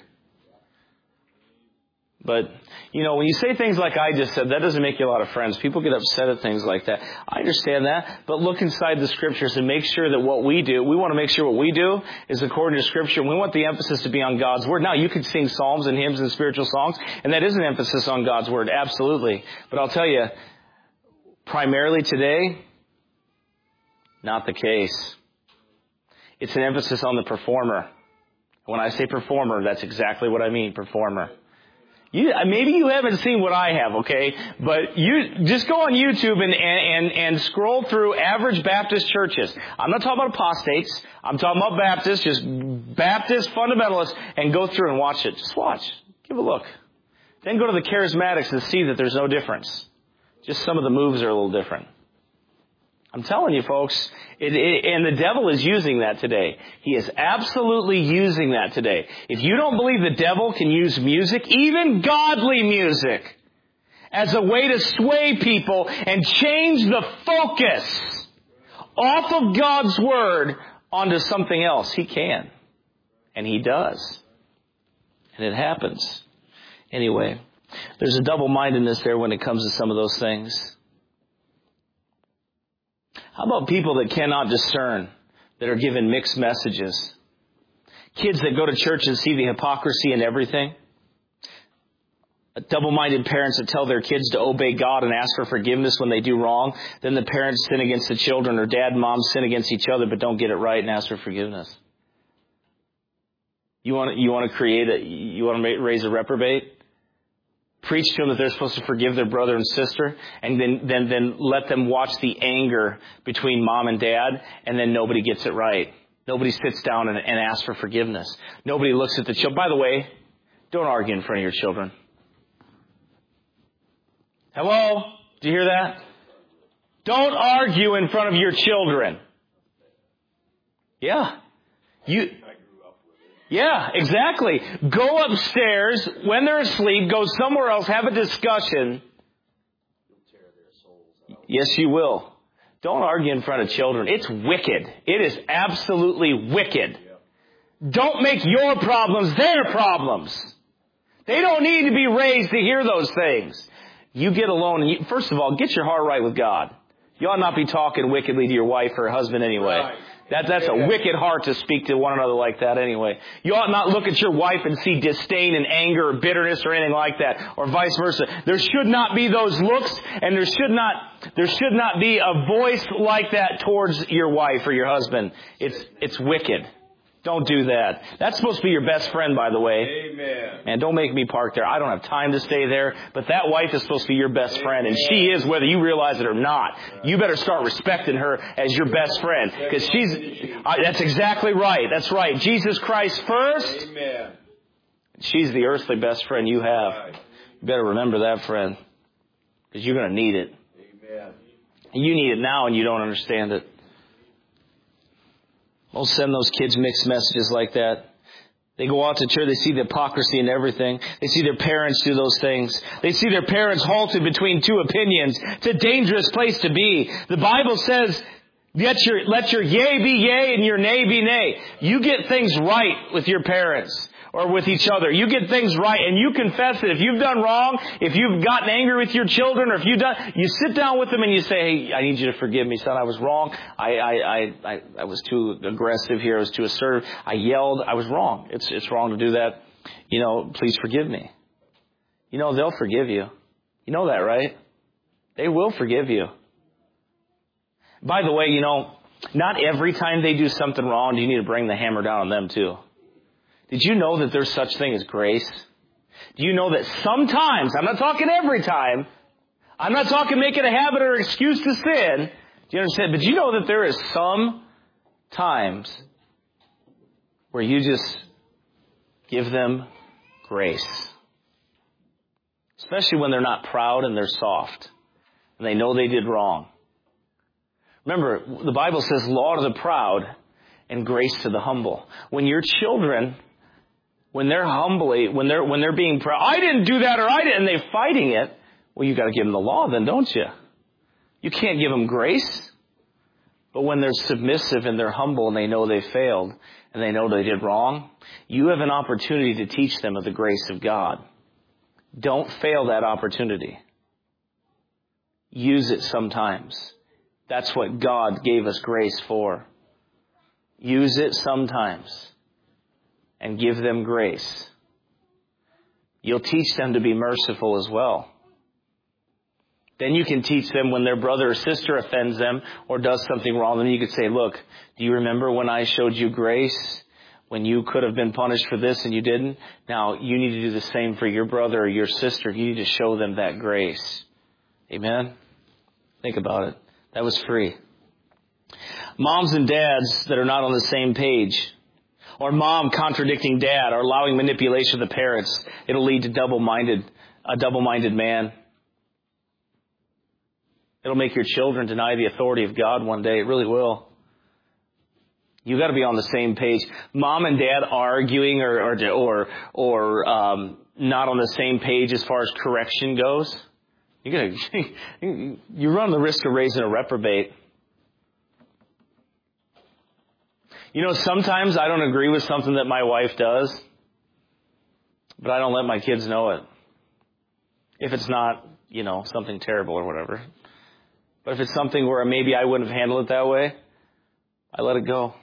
But, you know, when you say things like I just said, that doesn't make you a lot of friends. People get upset at things like that. I understand that. But look inside the Scriptures and make sure that what we do, we want to make sure what we do is according to Scripture. We want the emphasis to be on God's Word. Now, you could sing psalms and hymns and spiritual songs, and that is an emphasis on God's Word. Absolutely. But I'll tell you, primarily today, not the case. It's an emphasis on the performer. When I say performer, that's exactly what I mean, performer. You, maybe you haven't seen what I have, okay? But you just go on YouTube and, and, and scroll through average Baptist churches. I'm not talking about apostates. I'm talking about Baptists, just Baptist fundamentalists, and go through and watch it. Just watch. Give a look. Then go to the charismatics and see that there's no difference. Just some of the moves are a little different. I'm telling you, folks, it, it, and the devil is using that today. He is absolutely using that today. If you don't believe the devil can use music, even godly music, as a way to sway people and change the focus off of God's Word onto something else, he can. And he does. And it happens. Anyway, there's a double-mindedness there when it comes to some of those things. How about people that cannot discern, that are given mixed messages? Kids that go to church and see the hypocrisy in everything? Double-minded parents that tell their kids to obey God and ask for forgiveness when they do wrong. Then the parents sin against the children, or dad and mom sin against each other but don't get it right and ask for forgiveness. You want, you want to create a, you want to raise a reprobate? Preach to them that they're supposed to forgive their brother and sister, and then, then, then let them watch the anger between mom and dad, and then nobody gets it right. Nobody sits down and, and asks for forgiveness. Nobody looks at the children. By the way, don't argue in front of your children. Hello? Do you hear that? Don't argue in front of your children. Yeah. You... Yeah, exactly. Go upstairs when they're asleep, go somewhere else, have a discussion. Yes, you will. Don't argue in front of children. It's wicked. It is absolutely wicked. Don't make your problems their problems. They don't need to be raised to hear those things. You get alone and you, first of all, get your heart right with God. You ought not be talking wickedly to your wife or husband anyway. Right. That, that's a wicked heart to speak to one another like that anyway. You ought not look at your wife and see disdain and anger or bitterness or anything like that, or vice versa. There should not be those looks, and there should not, there should not be a voice like that towards your wife or your husband. It's, it's wicked. Don't do that. That's supposed to be your best friend, by the way. Amen. And don't make me park there. I don't have time to stay there. But that wife is supposed to be your best Amen. friend. And she is, whether you realize it or not. You better start respecting her as your best friend. Because she's, uh, that's exactly right. That's right. Jesus Christ first. Amen. She's the earthly best friend you have. You better remember that, friend. Because you're going to need it. Amen. You need it now and you don't understand it. Don't send those kids mixed messages like that. They go out to church, they see the hypocrisy in everything. They see their parents do those things. They see their parents halted between two opinions. It's a dangerous place to be. The Bible says, let your, let your yea be yea and your nay be nay. You get things right with your parents. or with each other. You get things right and you confess it. If you've done wrong, if you've gotten angry with your children, or if you've done, you sit down with them and you say, hey, I need you to forgive me, son. I was wrong. I, I, I, I, I was too aggressive here. I was too assertive. I yelled. I was wrong. It's, it's wrong to do that. You know, please forgive me. You know, they'll forgive you. You know that, right? They will forgive you. By the way, you know, not every time they do something wrong do you need to bring the hammer down on them too. Did you know that there's such thing as grace? Do you know that sometimes, I'm not talking every time, I'm not talking make it a habit or excuse to sin, do you understand? But you know that there is some times where you just give them grace. Especially when they're not proud and they're soft. And they know they did wrong. Remember, the Bible says, law to the proud and grace to the humble. When your children, when they're humbly, when they're when they're being proud, I didn't do that or I didn't, and they're fighting it, well, you got to give them the law then, don't you? You can't give them grace. But when they're submissive and they're humble and they know they failed and they know they did wrong, you have an opportunity to teach them of the grace of God. Don't fail that opportunity. Use it sometimes. That's what God gave us grace for. Use it sometimes and give them grace. You'll teach them to be merciful as well. Then you can teach them when their brother or sister offends them or does something wrong. Then you could say, look, do you remember when I showed you grace? When you could have been punished for this and you didn't? Now, you need to do the same for your brother or your sister. You need to show them that grace. Amen? Think about it. That was free. Moms and dads that are not on the same page, or mom contradicting dad, or allowing manipulation of the parents, it'll lead to double-minded, a double-minded man. It'll make your children deny the authority of God one day. It really will. You got to be on the same page. Mom and dad arguing or or or, or um, not on the same page as far as correction goes. You're gonna you run the risk of raising a reprobate. You know, sometimes I don't agree with something that my wife does, but I don't let my kids know it. If it's not, you know, something terrible or whatever. But if it's something where maybe I wouldn't have handled it that way, I let it go.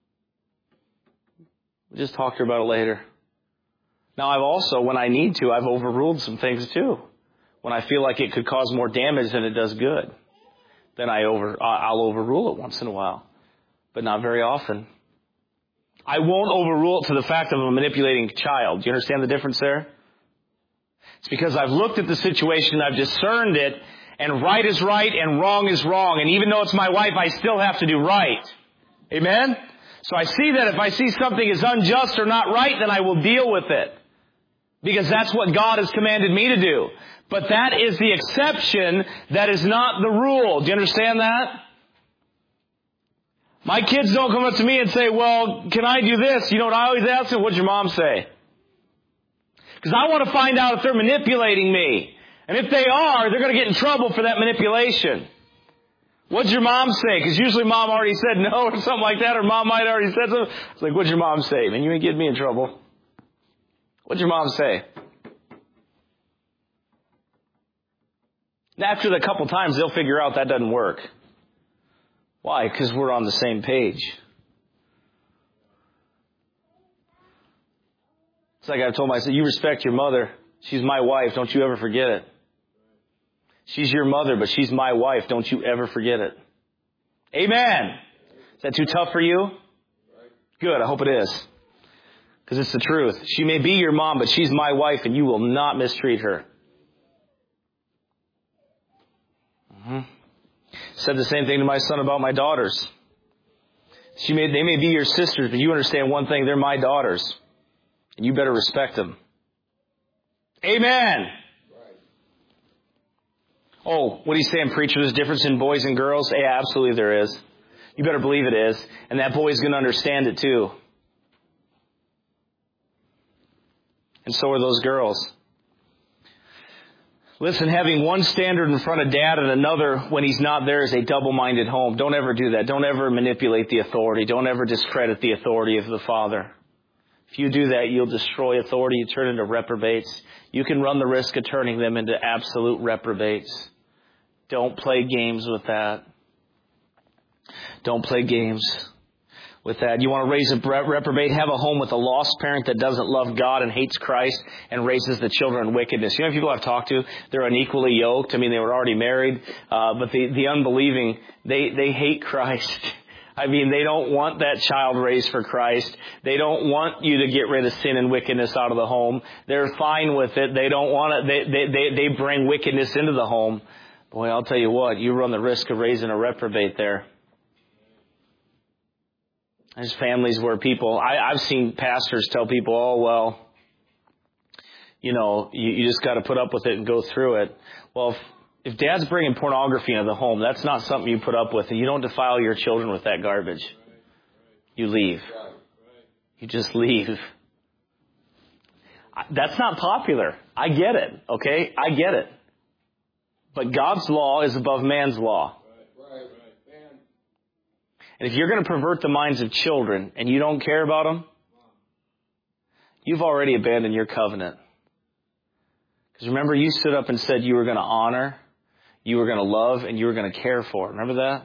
We'll just talk to her about it later. Now, I've also, when I need to, I've overruled some things too. When I feel like it could cause more damage than it does good, then I over, I'll overrule it once in a while, but not very often. I won't overrule it to the fact of a manipulating child. Do you understand the difference there? It's because I've looked at the situation, I've discerned it, and right is right and wrong is wrong. And even though it's my wife, I still have to do right. Amen? So I see that if I see something is unjust or not right, then I will deal with it. Because that's what God has commanded me to do. But that is the exception. That is not the rule. Do you understand that? My kids don't come up to me and say, well, can I do this? You know what I always ask them? What'd your mom say? Because I want to find out if they're manipulating me. And if they are, they're going to get in trouble for that manipulation. What'd your mom say? Because usually mom already said no or something like that, or mom might already said something. It's like, what'd your mom say? Man, you ain't getting me in trouble. What'd your mom say? After the couple times, they'll figure out that doesn't work. Why? Because we're on the same page. It's like I told myself, you respect your mother. She's my wife. Don't you ever forget it. She's your mother, but she's my wife. Don't you ever forget it. Amen. Is that too tough for you? Good. I hope it is. Because it's the truth. She may be your mom, but she's my wife, and you will not mistreat her. Mm-hmm. Said the same thing to my son about my daughters. She may, they may be your sisters, but you understand one thing, they're my daughters. And you better respect them. Amen. Right. Oh, what are you saying, preacher? There's a difference in boys and girls? Yeah, absolutely there is. You better believe it is. And that boy's going to understand it too. And so are those girls. Listen, having one standard in front of dad and another when he's not there is a double-minded home. Don't ever do that. Don't ever manipulate the authority. Don't ever discredit the authority of the father. If you do that, you'll destroy authority. You turn into reprobates. You can run the risk of turning them into absolute reprobates. Don't play games with that. Don't play games with that. You want to raise a reprobate? Have a home with a lost parent that doesn't love God and hates Christ and raises the children in wickedness. You know, people I've talked to, they're unequally yoked. I mean, they were already married, uh, but the, the unbelieving, they, they hate Christ. I mean, they don't want that child raised for Christ. They don't want you to get rid of sin and wickedness out of the home. They're fine with it. They don't want it. They, they, they, they bring wickedness into the home. Boy, I'll tell you what, you run the risk of raising a reprobate there. There's families where people, I, I've seen pastors tell people, oh, well, you know, you, you just got to put up with it and go through it. Well, if, if dad's bringing pornography into the home, that's not something you put up with, and you don't defile your children with that garbage. You leave. You just leave. That's not popular. I get it, okay? I get it. But God's law is above man's law. And if you're going to pervert the minds of children and you don't care about them, you've already abandoned your covenant. Because remember, you stood up and said you were going to honor, you were going to love, and you were going to care for. Remember that?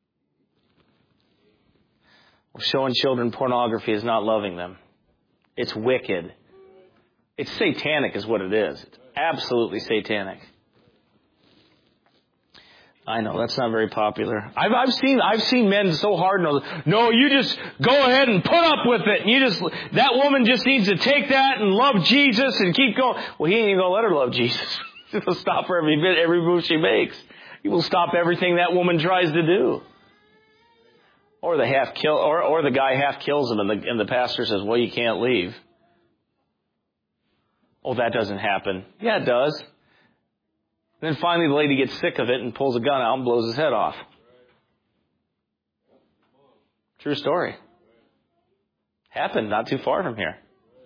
Well, showing children pornography is not loving them. It's wicked. It's satanic is what it is. It's absolutely satanic. I know, that's not very popular. I've, I've seen, I've seen men so hard. No, no, you just go ahead and put up with it. And you just, that woman just needs to take that and love Jesus and keep going. Well, he ain't even going to let her love Jesus. He'll stop her every bit, every move she makes. He will stop everything that woman tries to do. Or the half kill, or, or the guy half kills him and the, and the pastor says, well, you can't leave. Oh, that doesn't happen. Yeah, it does. Then finally the lady gets sick of it and pulls a gun out and blows his head off. True story. Happened not too far from here.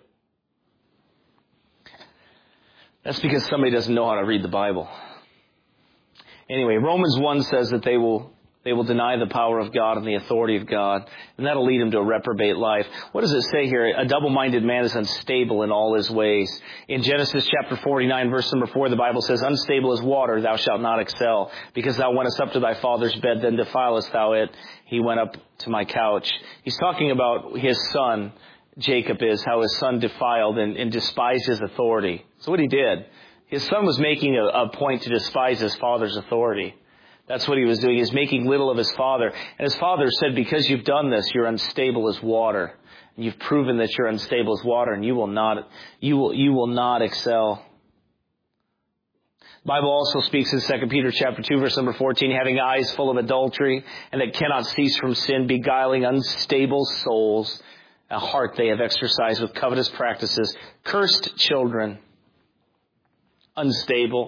That's because somebody doesn't know how to read the Bible. Anyway, Romans one says that they will they will deny the power of God and the authority of God, and that'll lead them to a reprobate life. What does it say here? A double-minded man is unstable in all his ways. In Genesis chapter forty-nine, verse number four, the Bible says, unstable as water, thou shalt not excel, because thou wentest up to thy father's bed, then defilest thou it. He went up to my couch. He's talking about his son, Jacob is, how his son defiled and, and despised his authority. So what he did, his son was making a, a point to despise his father's authority. That's what he was doing. He was making little of his father. And his father said, because you've done this, you're unstable as water. And you've proven that you're unstable as water, and you will not, you will, you will not excel. The Bible also speaks in Second Peter chapter two, verse number fourteen, having eyes full of adultery, and that cannot cease from sin, beguiling unstable souls, a heart they have exercised with covetous practices, cursed children, unstable.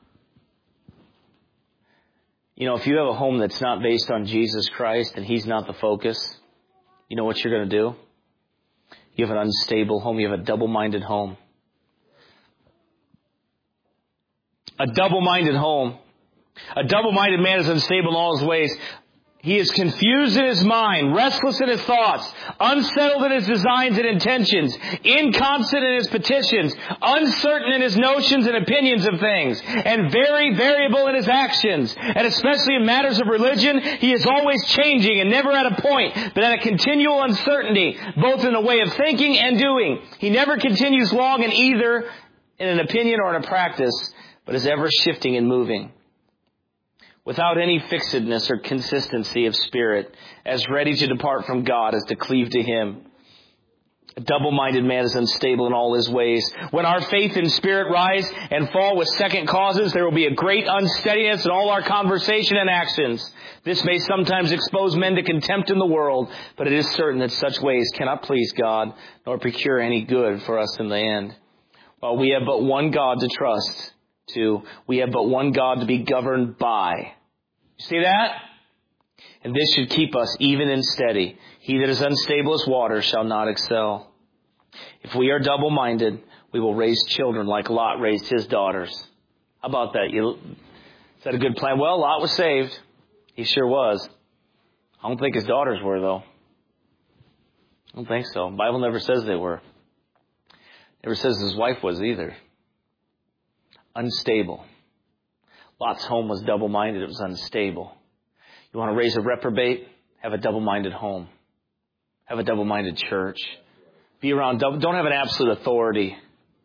You know, if you have a home that's not based on Jesus Christ and He's not the focus, you know what you're going to do? You have an unstable home. You have a double-minded home. A double-minded home. A double-minded man is unstable in all his ways. He is confused in his mind, restless in his thoughts, unsettled in his designs and intentions, inconstant in his petitions, uncertain in his notions and opinions of things, and very variable in his actions. And especially in matters of religion, he is always changing and never at a point, but at a continual uncertainty, both in the way of thinking and doing. He never continues long in either in an opinion or in a practice, but is ever shifting and moving, without any fixedness or consistency of spirit, as ready to depart from God as to cleave to Him. A double-minded man is unstable in all his ways. When our faith and spirit rise and fall with second causes, there will be a great unsteadiness in all our conversation and actions. This may sometimes expose men to contempt in the world, but it is certain that such ways cannot please God, nor procure any good for us in the end. While we have but one God to trust to, we have but one God to be governed by. You see that? And this should keep us even and steady. He that is unstable as water shall not excel. If we are double-minded, we will raise children like Lot raised his daughters. How about that? You, is that a good plan? Well, Lot was saved. He sure was. I don't think his daughters were, though. I don't think so. The Bible never says they were. Never says his wife was either. Unstable. Lot's home was double-minded. It was unstable. You want to raise a reprobate? Have a double-minded home. Have a double-minded church. Be around double, don't have an absolute authority.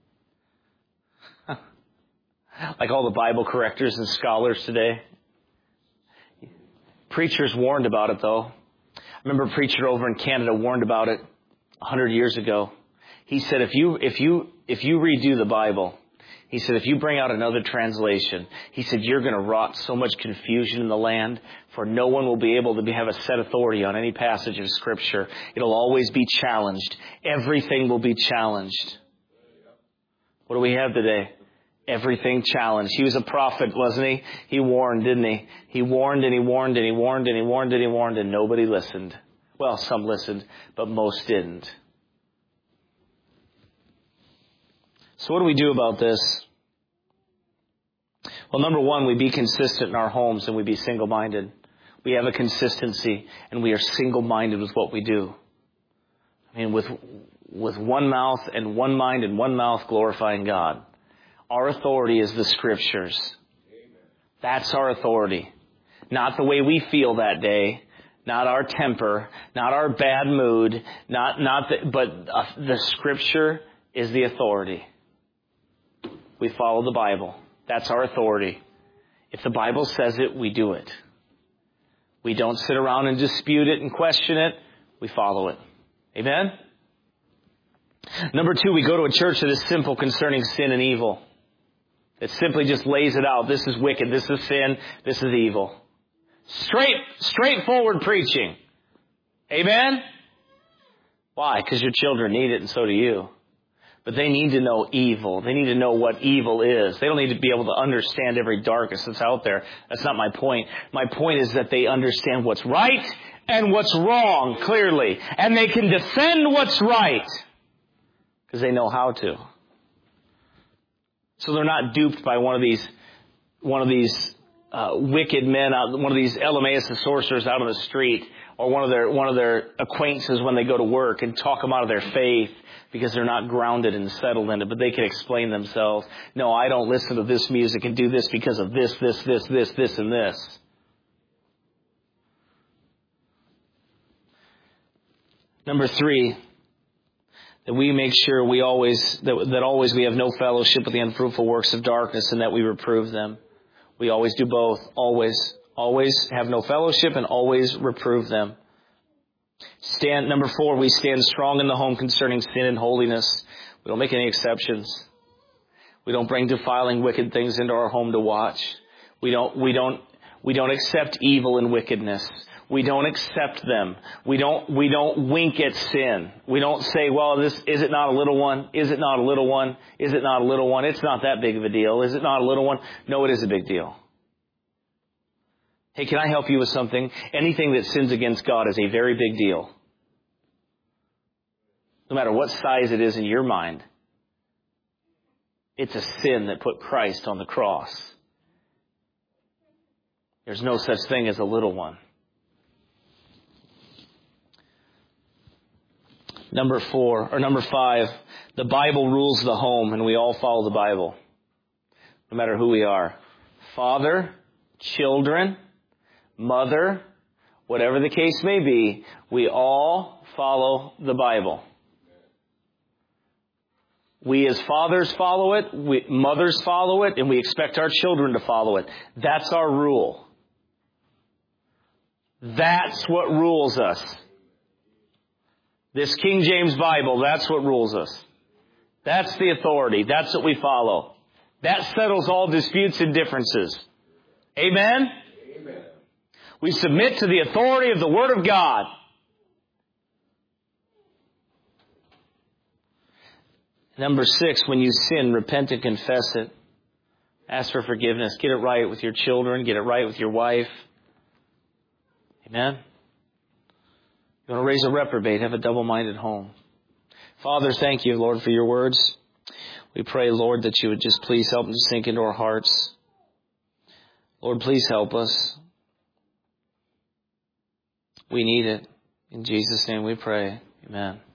Like all the Bible correctors and scholars today. Preachers warned about it, though. I remember a preacher over in Canada warned about it a hundred years ago. He said, if you, if you, if you redo the Bible, he said, if you bring out another translation, he said, you're going to wrought so much confusion in the land, for no one will be able to be, have a set authority on any passage of Scripture. It'll always be challenged. Everything will be challenged. What do we have today? Everything challenged. He was a prophet, wasn't he? He warned, didn't he? He warned and he warned and he warned and he warned and he warned and nobody listened. Well, some listened, but most didn't. So what do we do about this? Well, number one, we be consistent in our homes and we be single-minded. We have a consistency and we are single-minded with what we do. I mean, with, with one mouth and one mind and one mouth glorifying God. Our authority is the Scriptures. That's our authority. Not the way we feel that day. Not our temper. Not our bad mood. Not, not the, but uh, the Scripture is the authority. We follow the Bible. That's our authority. If the Bible says it, we do it. We don't sit around and dispute it and question it. We follow it. Amen? Number two, we go to a church that is simple concerning sin and evil. It simply just lays it out. This is wicked. This is sin. This is evil. Straight, straightforward preaching. Amen? Why? Because your children need it and so do you. But they need to know evil. They need to know what evil is. They don't need to be able to understand every darkness that's out there. That's not my point. My point is that they understand what's right and what's wrong clearly. And they can defend what's right because they know how to. So they're not duped by one of these, one of these uh, wicked men, out, one of these Elymas the sorcerers out on the street, or one of their one of their acquaintances when they go to work and talk them out of their faith because they're not grounded and settled in it. But they can explain themselves. No, I don't listen to this music and do this because of this, this, this, this, this, and this. Number three. That we make sure we always, that, that always we have no fellowship with the unfruitful works of darkness and that we reprove them. We always do both. Always. Always have no fellowship and always reprove them. Stand, number four, we stand strong in the home concerning sin and holiness. We don't make any exceptions. We don't bring defiling wicked things into our home to watch. We don't, we don't, we don't accept evil and wickedness. We don't accept them. We don't, we don't wink at sin. We don't say, well, this, is it not a little one? Is it not a little one? Is it not a little one? It's not that big of a deal. Is it not a little one? No, it is a big deal. Hey, can I help you with something? Anything that sins against God is a very big deal. No matter what size it is in your mind, it's a sin that put Christ on the cross. There's no such thing as a little one. Number four, or number five, the Bible rules the home, and we all follow the Bible. No matter who we are. Father, children, mother, whatever the case may be, we all follow the Bible. We as fathers follow it, we, mothers follow it, and we expect our children to follow it. That's our rule. That's what rules us. This King James Bible, that's what rules us. That's the authority. That's what we follow. That settles all disputes and differences. Amen? Amen. We submit to the authority of the Word of God. Number six, when you sin, repent and confess it. Ask for forgiveness. Get it right with your children. Get it right with your wife. Amen? You want to raise a reprobate, have a double-minded home. Father, thank you, Lord, for your words. We pray, Lord, that you would just please help them to sink into our hearts. Lord, please help us. We need it. In Jesus' name we pray. Amen.